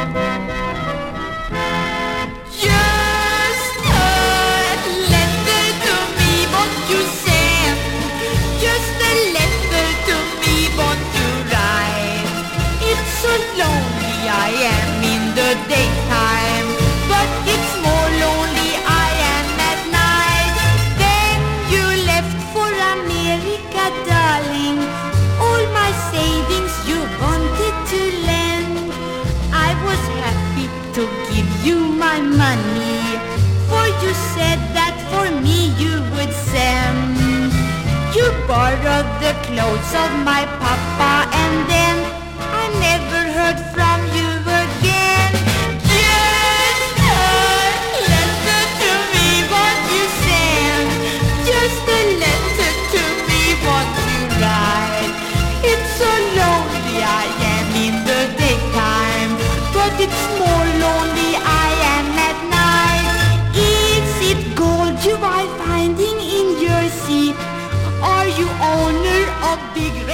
Just a letter to me, won't you send? Just a letter to me, won't you write? It's so lonely I am in the daytime, but it's more lonely I am at night. Then you left for America, darling. All my savings you wanted to lend. I was happy to give you my money, for you said that for me you would send. You borrowed the clothes of my papa, and then I never heard from you again. Just a letter to me, won't you send? Just a letter to me, won't you write? It's so lonely I am in the daytime, but it's more lonely I am at night. Is it gold you are finding in your sea? Are you owner of big